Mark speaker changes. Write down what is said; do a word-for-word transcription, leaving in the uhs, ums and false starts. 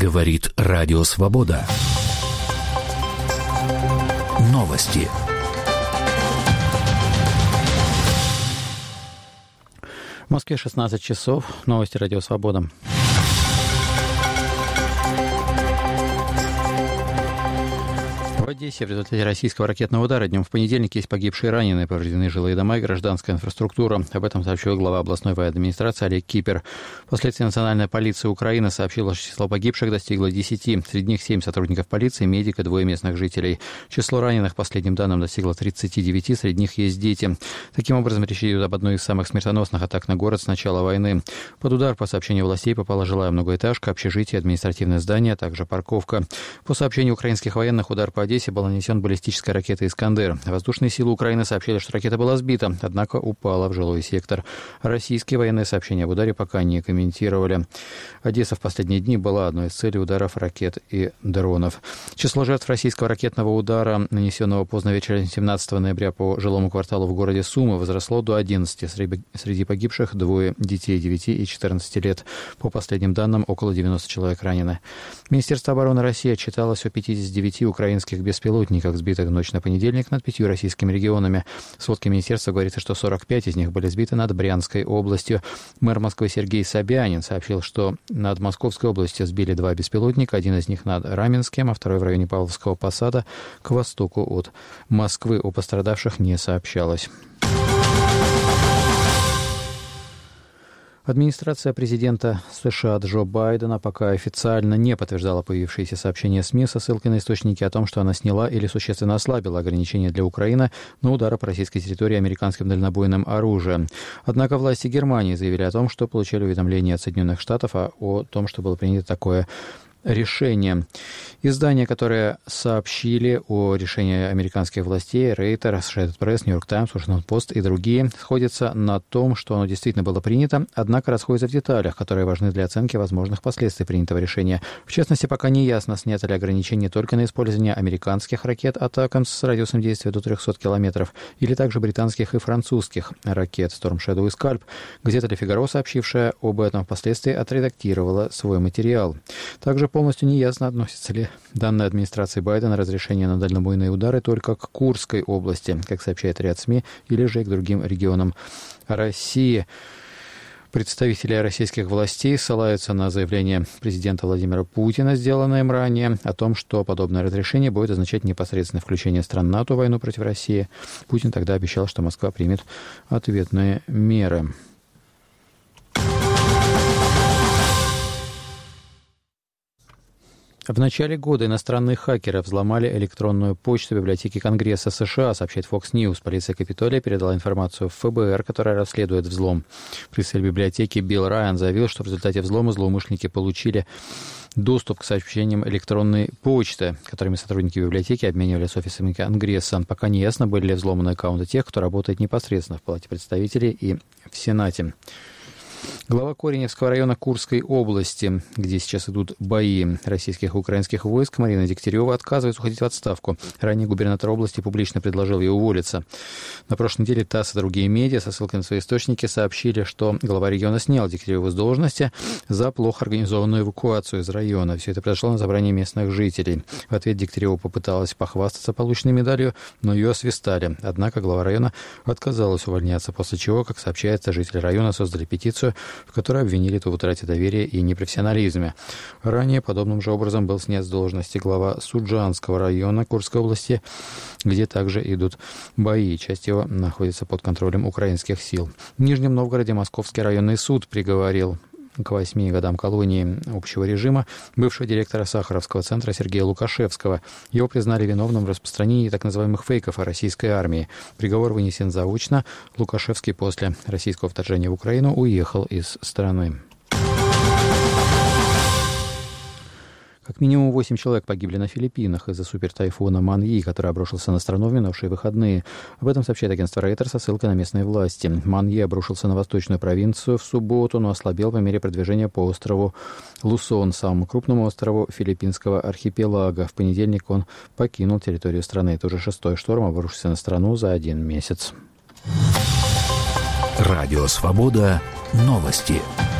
Speaker 1: Говорит Радио Свобода. Новости.
Speaker 2: В Москве шестнадцать часов. Новости Радио Свобода. В Одессе в результате российского ракетного удара днем в понедельник есть погибшие и раненые, повреждены жилые дома и гражданская инфраструктура. Об этом сообщил глава областной военной администрации Олег Кипер. Впоследствии Национальная полиция Украины сообщила, что число погибших достигло десяти. Среди них семь сотрудников полиции, медик и двое местных жителей. Число раненых, по последним данным, достигло тридцати девяти, среди них есть дети. Таким образом, речь идет об одной из самых смертоносных атак на город с начала войны. Под удар, по сообщению властей, попала жилая многоэтажка, общежитие, административное здание, а также парковка. По сообщению украинских военных, удар по Одессе был нанесен баллистической ракетой «Искандер». Воздушные силы Украины сообщили, что ракета была сбита, однако упала в жилой сектор. Российские военные сообщения об ударе пока не комментировали. Одесса в последние дни была одной из целей ударов ракет и дронов. Число жертв российского ракетного удара, нанесенного поздно вечером семнадцатого ноября по жилому кварталу в городе Сумы, возросло до одиннадцати. Среди погибших двое детей девяти и четырнадцати лет. По последним данным, около девяноста человек ранены. Министерство обороны России отчиталось о пятидесяти девяти украинских беспилотниках, сбитых в ночь на понедельник над пятью российскими регионами. В сводке министерства говорится, что сорок пять из них были сбиты над Брянской областью. Мэр Москвы Сергей Собянин сообщил, что над Московской областью сбили два беспилотника, один из них над Раменским, а второй в районе Павловского посада к востоку от Москвы. О пострадавших не сообщалось. Администрация президента США Джо Байдена пока официально не подтверждала появившиеся сообщения СМИ со ссылкой на источники о том, что она сняла или существенно ослабила ограничения для Украины на удары по российской территории американским дальнобойным оружием. Однако власти Германии заявили о том, что получили уведомление от Соединенных Штатов о том, что было принято такое решение. Издания, которые сообщили о решении американских властей, Рейтер, Associated Press, New York Times, Washington Post и другие, сходятся на том, что оно действительно было принято, однако расходятся в деталях, которые важны для оценки возможных последствий принятого решения. В частности, пока не ясно, снято ли ограничение только на использование американских ракет «Атакамс» с радиусом действия до трехсот километров, или также британских и французских ракет «Storm Shadow» и «Скальп». Газета «Ле Фигаро», сообщившая об этом впоследствии, отредактировала свой материал. Также полностью неясно, относится ли данная администрации Байдена разрешение на дальнобойные удары только к Курской области, как сообщает ряд СМИ, или же и к другим регионам России. Представители российских властей ссылаются на заявление президента Владимира Путина, сделанное им ранее, о том, что подобное разрешение будет означать непосредственное включение стран НАТО в войну против России. Путин тогда обещал, что Москва примет ответные меры. В начале года иностранные хакеры взломали электронную почту библиотеки Конгресса США, сообщает Fox News. Полиция Капитолия передала информацию в ФБР, которая расследует взлом. Представитель библиотеки Билл Райан заявил, что в результате взлома злоумышленники получили доступ к сообщениям электронной почты, которыми сотрудники библиотеки обменивались с офисами Конгресса. Пока не ясно, были ли взломаны аккаунты тех, кто работает непосредственно в Палате представителей и в Сенате. Глава Кореневского района Курской области, где сейчас идут бои российских и украинских войск, Марина Дегтярева отказывается уходить в отставку. Ранее губернатор области публично предложил ей уволиться. На прошлой неделе ТАСС и другие медиа со ссылкой на свои источники сообщили, что глава региона снял Дегтяреву с должности за плохо организованную эвакуацию из района. Все это произошло на собрании местных жителей. В ответ Дегтярева попыталась похвастаться полученной медалью, но ее освистали. Однако глава района отказалась увольняться, после чего, как сообщается, жители района создали петицию, в которой обвинили в утрате доверия и непрофессионализме. Ранее подобным же образом был снят с должности глава Суджанского района Курской области, где также идут бои. Часть его находится под контролем украинских сил. В Нижнем Новгороде Московский районный суд приговорил к восьми годам колонии общего режима бывшего директора Сахаровского центра Сергея Лукашевского. Его признали виновным в распространении так называемых фейков о российской армии. Приговор вынесен заочно. Лукашевский после российского вторжения в Украину уехал из страны. Как минимум восемь человек погибли на Филиппинах из-за супертайфуна Маньи, который обрушился на страну в минувшие выходные. Об этом сообщает агентство Рейтер со ссылкой на местные власти. Маньи обрушился на восточную провинцию в субботу, но ослабел по мере продвижения по острову Лусон, самому крупному острову филиппинского архипелага. В понедельник он покинул территорию страны. Это уже шестой шторм, обрушился на страну за один месяц.
Speaker 1: Радио «Свобода». Новости.